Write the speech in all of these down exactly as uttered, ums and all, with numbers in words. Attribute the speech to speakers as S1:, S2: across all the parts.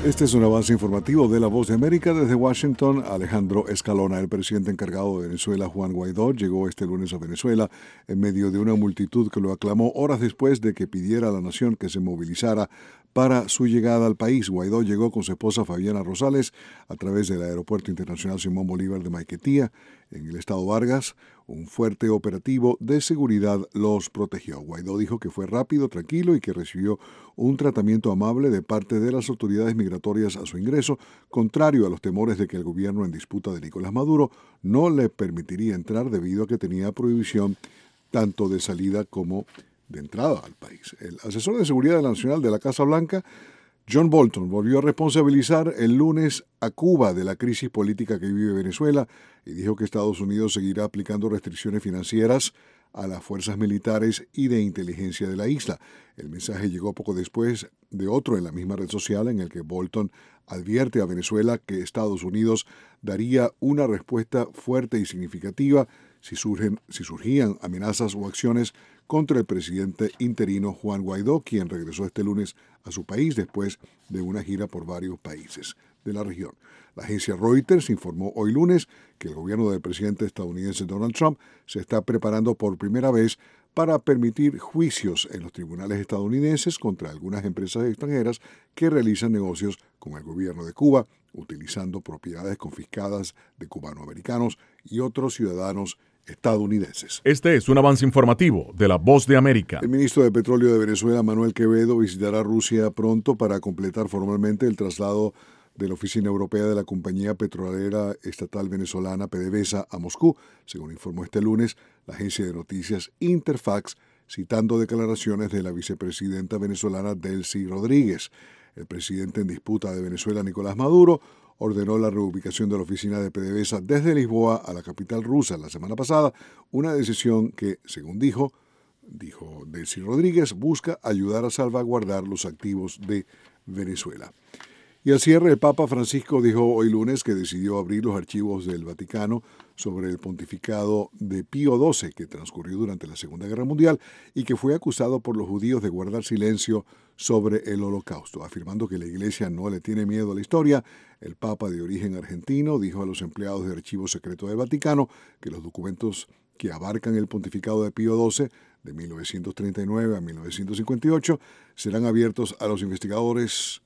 S1: Este es un avance informativo de La Voz de América. Desde Washington, Alejandro Escalona, el presidente encargado de Venezuela, Juan Guaidó, llegó este lunes a Venezuela en medio de una multitud que lo aclamó horas después de que pidiera a la nación que se movilizara para su llegada al país. Guaidó llegó con su esposa Fabiana Rosales a través del Aeropuerto Internacional Simón Bolívar de Maiquetía, en el estado Vargas. Un fuerte operativo de seguridad los protegió. Guaidó dijo que fue rápido, tranquilo y que recibió un tratamiento amable de parte de las autoridades migratorias a su ingreso, contrario a los temores de que el gobierno en disputa de Nicolás Maduro no le permitiría entrar debido a que tenía prohibición tanto de salida como de entrada al país. El asesor de seguridad nacional de la Casa Blanca, John Bolton, volvió a responsabilizar el lunes a Cuba de la crisis política que vive Venezuela y dijo que Estados Unidos seguirá aplicando restricciones financieras a las fuerzas militares y de inteligencia de la isla. El mensaje llegó poco después de otro en la misma red social en el que Bolton advierte a Venezuela que Estados Unidos daría una respuesta fuerte y significativa si, surgen, si surgían amenazas o acciones contra el presidente interino Juan Guaidó, quien regresó este lunes a su país después de una gira por varios países de la región. La agencia Reuters informó hoy lunes que el gobierno del presidente estadounidense Donald Trump se está preparando por primera vez para permitir juicios en los tribunales estadounidenses contra algunas empresas extranjeras que realizan negocios con el gobierno de Cuba, utilizando propiedades confiscadas de cubanoamericanos y otros ciudadanos estadounidenses.
S2: Este es un avance informativo de La Voz de América.
S1: El ministro de Petróleo de Venezuela, Manuel Quevedo, visitará Rusia pronto para completar formalmente el traslado de la Oficina Europea de la Compañía Petrolera Estatal Venezolana PDVSA a Moscú, según informó este lunes la agencia de noticias Interfax, citando declaraciones de la vicepresidenta venezolana Delcy Rodríguez. El presidente en disputa de Venezuela, Nicolás Maduro, ordenó la reubicación de la oficina de PDVSA desde Lisboa a la capital rusa la semana pasada, una decisión que, según dijo, dijo Delcy Rodríguez, busca ayudar a salvaguardar los activos de Venezuela. Y al cierre, el Papa Francisco dijo hoy lunes que decidió abrir los archivos del Vaticano sobre el pontificado de Pío doce, que transcurrió durante la Segunda Guerra Mundial y que fue acusado por los judíos de guardar silencio sobre el Holocausto. Afirmando que la Iglesia no le tiene miedo a la historia, el Papa, de origen argentino, dijo a los empleados del Archivo Secreto del Vaticano que los documentos que abarcan el pontificado de Pío doce, de mil novecientos treinta y nueve a mil novecientos cincuenta y ocho, serán abiertos a los investigadores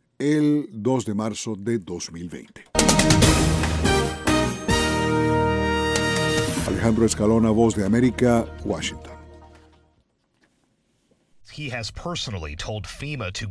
S1: el dos de marzo de dos mil veinte. Alejandro Escalona, Voz de América, Washington.
S3: He has personally told FEMA to